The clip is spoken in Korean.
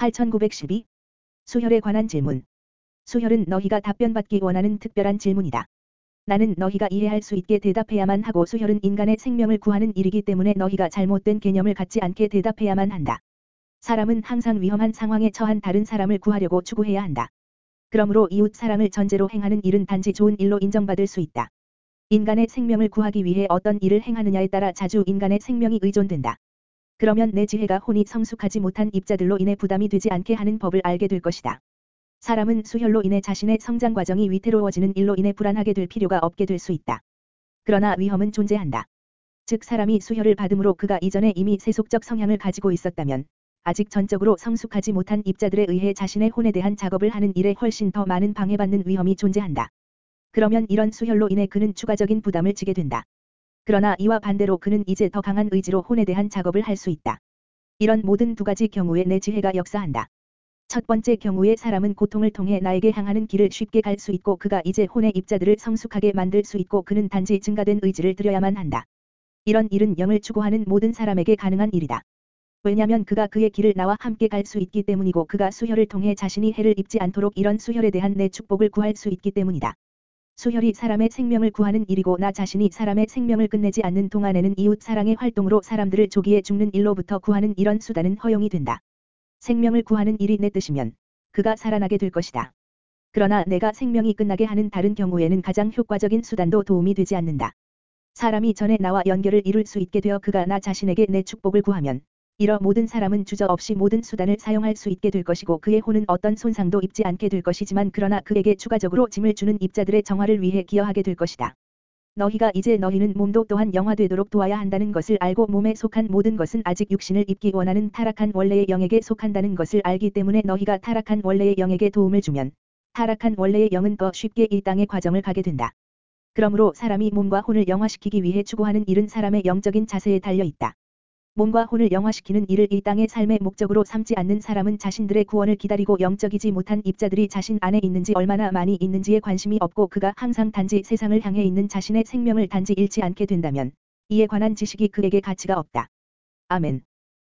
8912. 수혈에 관한 질문. 수혈은 너희가 답변받기 원하는 특별한 질문이다. 나는 너희가 이해할 수 있게 대답해야만 하고 수혈은 인간의 생명을 구하는 일이기 때문에 너희가 잘못된 개념을 갖지 않게 대답해야만 한다. 사람은 항상 위험한 상황에 처한 다른 사람을 구하려고 추구해야 한다. 그러므로 이웃 사랑을 전제로 행하는 일은 단지 좋은 일로 인정받을 수 있다. 인간의 생명을 구하기 위해 어떤 일을 행하느냐에 따라 자주 인간의 생명이 의존된다. 그러면 내 지혜가 혼이 성숙하지 못한 입자들로 인해 부담이 되지 않게 하는 법을 알게 될 것이다. 사람은 수혈로 인해 자신의 성장 과정이 위태로워지는 일로 인해 불안하게 될 필요가 없게 될 수 있다. 그러나 위험은 존재한다. 즉 사람이 수혈을 받음으로 그가 이전에 이미 세속적 성향을 가지고 있었다면 아직 전적으로 성숙하지 못한 입자들에 의해 자신의 혼에 대한 작업을 하는 일에 훨씬 더 많은 방해받는 위험이 존재한다. 그러면 이런 수혈로 인해 그는 추가적인 부담을 지게 된다. 그러나 이와 반대로 그는 이제 더 강한 의지로 혼에 대한 작업을 할 수 있다. 이런 모든 두 가지 경우에 내 지혜가 역사한다. 첫 번째 경우에 사람은 고통을 통해 나에게 향하는 길을 쉽게 갈 수 있고 그가 이제 혼의 입자들을 성숙하게 만들 수 있고 그는 단지 증가된 의지를 들여야만 한다. 이런 일은 영을 추구하는 모든 사람에게 가능한 일이다. 왜냐하면 그가 그의 길을 나와 함께 갈 수 있기 때문이고 그가 수혈을 통해 자신이 해를 입지 않도록 이런 수혈에 대한 내 축복을 구할 수 있기 때문이다. 수혈이 사람의 생명을 구하는 일이고 나 자신이 사람의 생명을 끝내지 않는 동안에는 이웃 사랑의 활동으로 사람들을 조기에 죽는 일로부터 구하는 이런 수단은 허용이 된다. 생명을 구하는 일이 내 뜻이면 그가 살아나게 될 것이다. 그러나 내가 생명이 끝나게 하는 다른 경우에는 가장 효과적인 수단도 도움이 되지 않는다. 사람이 전에 나와 연결을 이룰 수 있게 되어 그가 나 자신에게 내 축복을 구하면 이러 모든 사람은 주저없이 모든 수단을 사용할 수 있게 될 것이고 그의 혼은 어떤 손상도 입지 않게 될 것이지만 그러나 그에게 추가적으로 짐을 주는 입자들의 정화를 위해 기여하게 될 것이다. 너희가 이제 너희는 몸도 또한 영화되도록 도와야 한다는 것을 알고 몸에 속한 모든 것은 아직 육신을 입기 원하는 타락한 원래의 영에게 속한다는 것을 알기 때문에 너희가 타락한 원래의 영에게 도움을 주면 타락한 원래의 영은 더 쉽게 이 땅의 과정을 가게 된다. 그러므로 사람이 몸과 혼을 영화시키기 위해 추구하는 일은 사람의 영적인 자세에 달려 있다. 몸과 혼을 영화시키는 일을 이 땅의 삶의 목적으로 삼지 않는 사람은 자신들의 구원을 기다리고 영적이지 못한 입자들이 자신 안에 있는지 얼마나 많이 있는지에 관심이 없고 그가 항상 단지 세상을 향해 있는 자신의 생명을 단지 잃지 않게 된다면 이에 관한 지식이 그에게 가치가 없다. 아멘.